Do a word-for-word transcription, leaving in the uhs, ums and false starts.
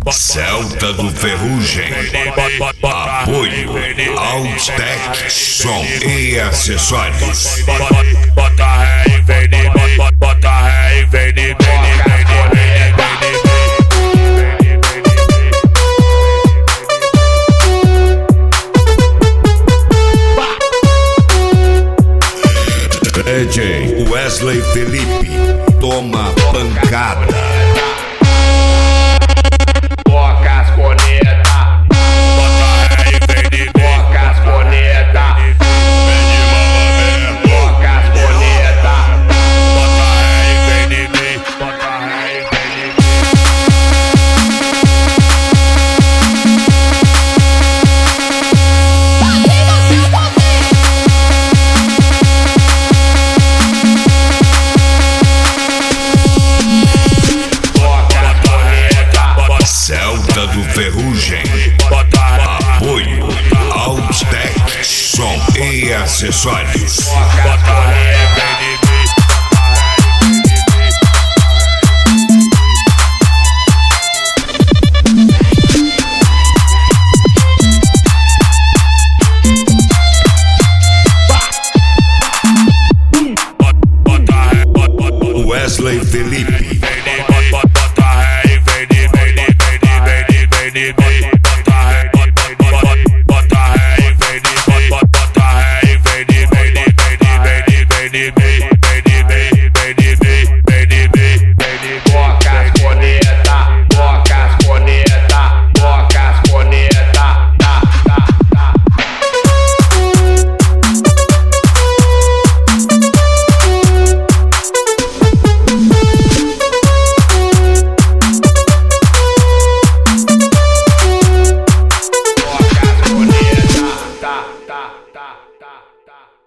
Celta do Ferrugem. Apoio Altec Som e Acessórios. Bota ré e vem de mim, bota ré e vem de mim. D J Wesley Felipe, toma pancada. Toca as corneta, bota ré e vem de mim. Toca as corneta, vem de mama. Toca as corneta, bota ré e vem de mim. Bota ré e vem de mim. Celta do Ferrugem. Apoio Altec Som e Acessórios. Bota ré e vem de mim. Wesley Felipe. Bota ré e vem de mim, vem de vem de vem de mim. Bota ré, bota ré e vem de mim. Bota ré e vem de vem de vem de vem de vem de mim. Vem de mim, vem de mim, vem de mim, vem de mim. Toca as corneta, toca as corneta, toca as corneta. Tá, tá, tá. Tá, tá, tá, tá, tá.